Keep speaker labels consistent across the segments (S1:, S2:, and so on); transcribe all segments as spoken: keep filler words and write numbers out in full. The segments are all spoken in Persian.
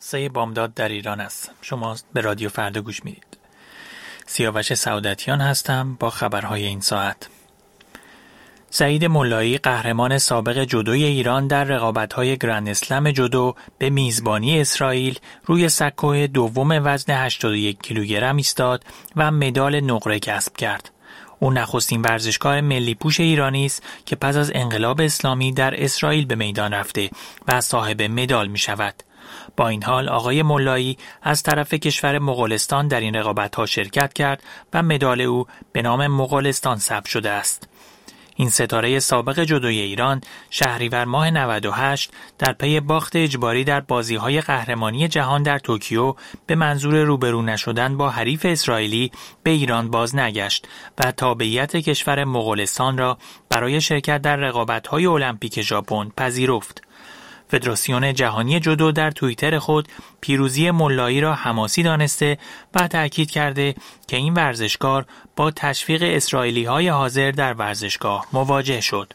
S1: لحظه بامداد در ایران است. شما به رادیو فردا گوش میدید. سیاوش سعادتیان هستم با خبرهای این ساعت. سعید ملایی قهرمان سابق جودوی ایران در رقابت‌های گرند اسلم جودو به میزبانی اسرائیل روی سکوی دوم وزن هشتاد و یک کیلوگرم ایستاد و مدال نقره کسب کرد. او نخستین ورزشکار ملی پوش ایرانی است که پس از انقلاب اسلامی در اسرائیل به میدان رفته و صاحب مدال می شود. با این حال آقای ملایی از طرف کشور مغولستان در این رقابت‌ها شرکت کرد و مدال او به نام مغولستان ثبت شده است. این ستاره سابق جودوی ایران شهریور ماه نود و هشت در پی باخت اجباری در بازی‌های قهرمانی جهان در توکیو به منظور روبرو نشدن با حریف اسرائیلی به ایران باز نگشت و تابعیت کشور مغولستان را برای شرکت در رقابت‌های المپیک ژاپن پذیرفت. فدراسیون جهانی جودو در توییتر خود پیروزی ملایی را حماسی دانسته و تأکید کرده که این ورزشکار با تشویق اسرائیلی‌های حاضر در ورزشگاه مواجه شد.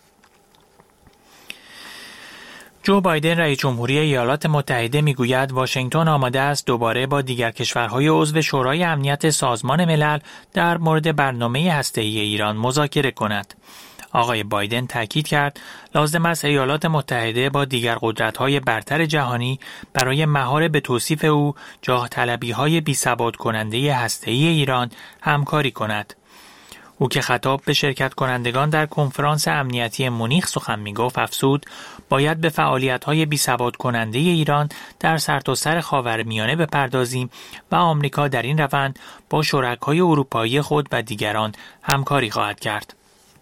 S1: جو بایدن رئیس جمهوری ایالات متحده میگوید واشنگتن آماده است دوباره با دیگر کشورهای عضو شورای امنیت سازمان ملل در مورد برنامه هسته‌ای ایران مذاکره کند. آقای بایدن تاکید کرد لازم است ایالات متحده با دیگر قدرت‌های برتر جهانی برای مهار به توصیف او جاه طلبی‌های بی‌ثبات کننده هسته‌ای ایران همکاری کند. او که خطاب به شرکت کنندگان در کنفرانس امنیتی مونیخ سخن می‌گفت افزود باید به فعالیت‌های بی‌ثبات کننده ایران در سرتاسر خاورمیانه بپردازیم و آمریکا در این روند با شرکای اروپایی خود و دیگران همکاری خواهد کرد.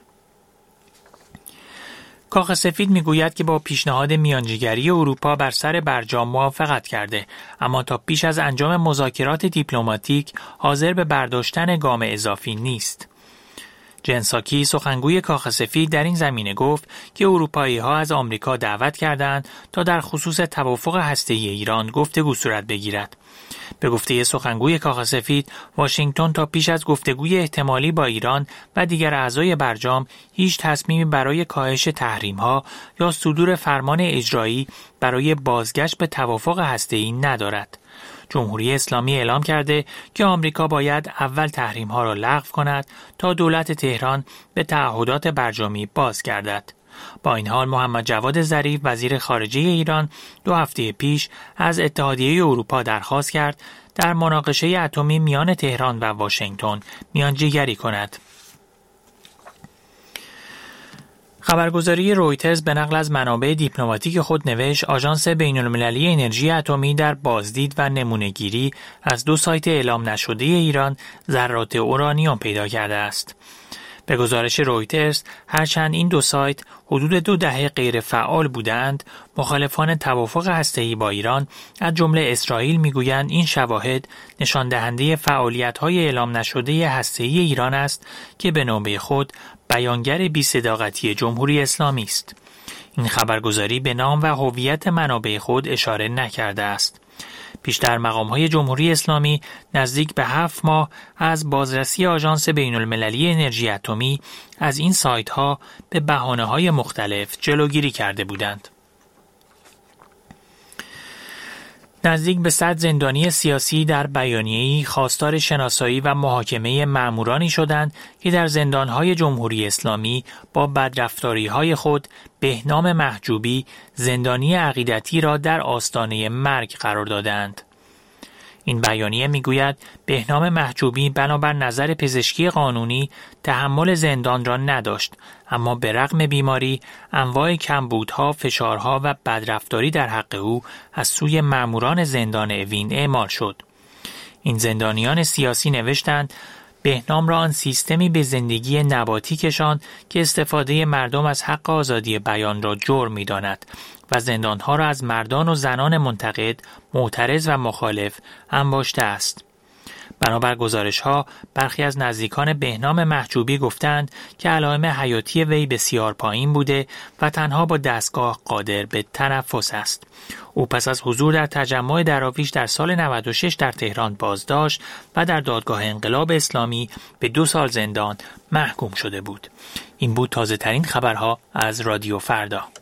S1: کاخ سفید میگوید که با پیشنهاد میانجیگری اروپا بر سر برجام موافقت کرده، اما تا پیش از انجام مذاکرات دیپلماتیک حاضر به برداشتن گام اضافی نیست. جن ساکی سخنگوی کاخ سفید در این زمینه گفت که اروپایی‌ها از آمریکا دعوت کردند تا در خصوص توافق هسته‌ای ایران گفتگو صورت بگیرد. به گفته سخنگوی کاخ سفید، واشنگتن تا پیش از گفتگوی احتمالی با ایران و دیگر اعضای برجام هیچ تصمیمی برای کاهش تحریم‌ها یا صدور فرمان اجرایی برای بازگشت به توافق هسته‌ای ندارد. جمهوری اسلامی اعلام کرده که آمریکا باید اول تحریم‌ها را لغو کند تا دولت تهران به تعهدات برجامی بازگردد. با این حال محمد جواد ظریف وزیر خارجه ایران دو هفته پیش از اتحادیه اروپا درخواست کرد در مناقشه اتمی میان تهران و واشنگتن میانجیگری کند. خبرگزاری رویترز به نقل از منابع دیپلماتیک خود نوشت آژانس بین‌المللی انرژی اتمی در بازدید و نمونه‌گیری از دو سایت اعلام نشده ایران ذرات اورانیوم پیدا کرده است. به گزارش رویترز هرچند این دو سایت حدود دو دهه غیر فعال بودند، مخالفان توافق هسته‌ای با ایران از جمله اسرائیل میگویند این شواهد نشان دهنده فعالیت‌های اعلام نشده هسته‌ای ایران است که به نوبه خود بیانگر بی‌صداقتی جمهوری اسلامی است. این خبرگزاری به نام و هویت منابع خود اشاره نکرده است. پیشتر مقام‌های جمهوری اسلامی نزدیک به هفت ماه از بازرسی آژانس بین‌المللی انرژی اتمی از این سایت‌ها به بهانه‌های مختلف جلوگیری کرده بودند. نزدیک به صد زندانی سیاسی در بیانیه‌ای خواستار شناسایی و محاکمه مأمورانی شدند که در زندان‌های جمهوری اسلامی با بدرفتاری‌های خود بهنام محجوبی زندانی عقیدتی را در آستانه مرگ قرار دادند. این بیانیه میگوید بهنام محجوبی بنابر نظر پزشکی قانونی تحمل زندان را نداشت، اما به رغم بیماری انواع کمبودها، فشارها و بدرفتاری در حق او از سوی ماموران زندان اوین اعمال شد. این زندانیان سیاسی نوشتند بهنام را آن سیستمی به زندگی نباتی کشاند که استفاده مردم از حق آزادی بیان را جرم می‌داند و زندانها را از مردان و زنان منتقد، معترض و مخالف انباشته است. بنابر گزارش‌ها برخی از نزدیکان بهنام محجوبی گفتند که علائم حیاتی وی بسیار پایین بوده و تنها با دستگاه قادر به تنفس است. او پس از حضور در تجمع دراویش در سال نود و شش در تهران بازداشت و در دادگاه انقلاب اسلامی به دو سال زندان محکوم شده بود. این بود تازه ترین خبرها از رادیو فردا.